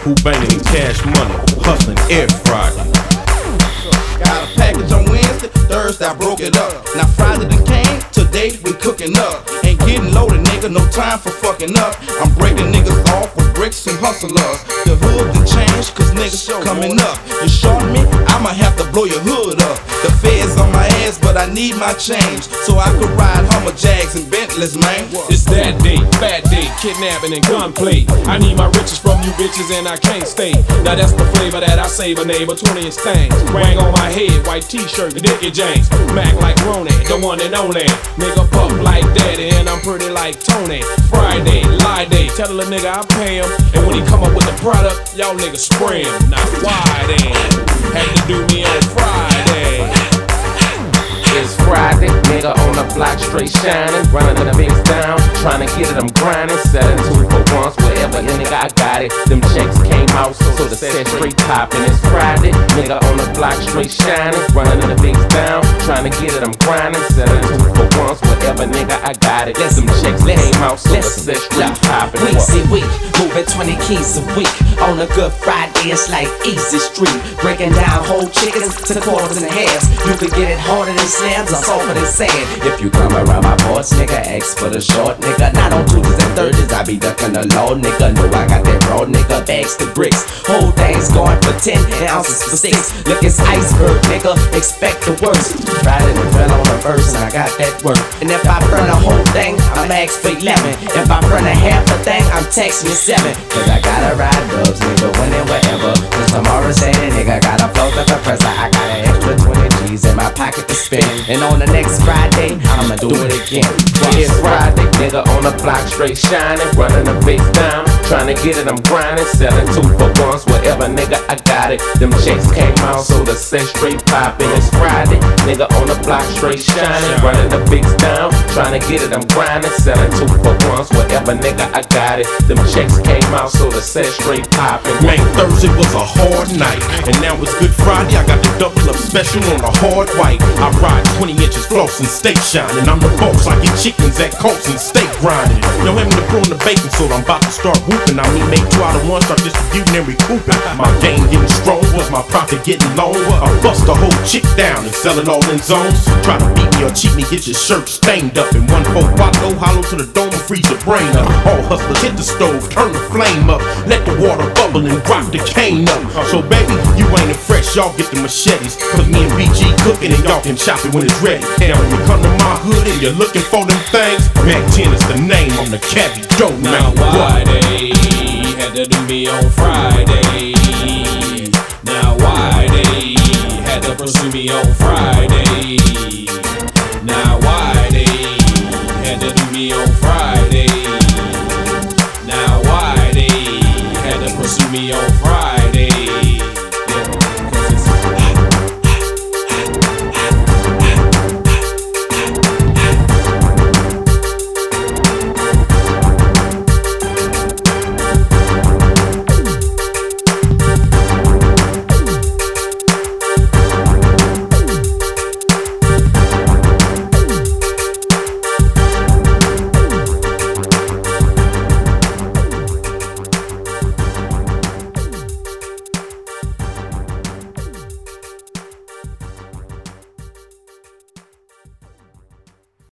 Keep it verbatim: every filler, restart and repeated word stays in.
who banging cash money, hustling every Friday. Got a package on Wednesday, Thursday I broke it up. Now Friday done came, today we cooking up. Ain't getting loaded, nigga, no time for fucking up. I'm breaking niggas off with bricks and hustlers. The hood done changed, cause niggas coming up. You short me, I'ma have to blow your hood up. The feds on my ass, but I need my change, so I could ride Hummer Jags and Bentleys, man. It's that day, bad day, kidnapping and gunplay. I need my riches from you bitches and I can't stay. Now that's the flavor that I save a neighbor, twenty inch things. Ring on my head, white t-shirt, Dickie James. Mac like Ronan, the one and only. Nigga puff like daddy and I'm pretty like Tony. Friday, lie day, tell a nigga I pay him. And when he come up with the product, y'all niggas spray him. Now why then? Had to do me on Friday. It's Friday, nigga on the block straight shining, running the bigs down, trying to get it, I'm grinding, selling two for once, wherever, yeah, nigga, I got it. Them checks came out, so, so the set straight poppin'. It's Friday, nigga on the block straight shining, running the bigs down, trying to get it, I'm grinding, selling two for once, wherever, nigga, I got it. Them checks came out, so the set straight poppin'. We see week, moving twenty keys a week. On a good Friday, it's like easy street, breaking down whole chickens to quarters and halves. You could get it harder than slabs or softer than sand. If you come around my boys, nigga, ask for the short, nigga. Not on Tuesdays and Thursdays, I be ducking the law, nigga. Know I got that raw, nigga, bags to bricks. Whole thing's going for ten ounces for six. Look, it's iceberg, nigga, expect the worst. Riding the fell on a verse and I got that work. And if I burn a whole thing, I'm ask for eleven. If I burn a half a thing, I'm texting you seven. Cause I gotta ride dubs, nigga, when and wherever. Cause tomorrow's Saturday, nigga, gotta float the compressor. I got an extra twenty G's in my pocket to spend. And on the next Friday, I'ma do it again. It's Friday, nigga on the block straight shining, running the face down, trying to get it, I'm grinding, selling two for once, wherever, nigga, I got it. Them checks came out, so the set straight poppin'. It's Friday, nigga on the block straight shining, running the bigs down, trying to get it, I'm grinding, selling two for once, wherever, nigga, I got it. Them checks came out, so the set straight poppin'. Man, Thursday was a hard night, and now it's Good Friday. I got the double up special on a hard white. I ride twenty inches floss and steak shining. I'm the boss, I get chickens at Colts and steak grinding. No having to brew in the baking soda, I'm about to start whooping. I mean, make two out of one, start distributing and recouping. My game getting strong, was my profit getting low? I bust a whole chick down and sell it all in zones. Try to beat me or cheat me, get your shirt stained up. And one four Watto, hollow to the dome and freeze your brain up. All hustlers hit the stove, turn the flame up, let the water bubble and drop the cane up. So baby, you ain't fresh, y'all get the machetes. Cause me and B G cooking and y'all can chop it when it's ready. Now when you come to my hood and you're looking for them things, Mac ten is the name on the cabbie dough. Now why they had to do me on Friday? Now why they had to pursue me on Friday? Now why they had to do me on Friday? Now why they had to pursue me on Friday?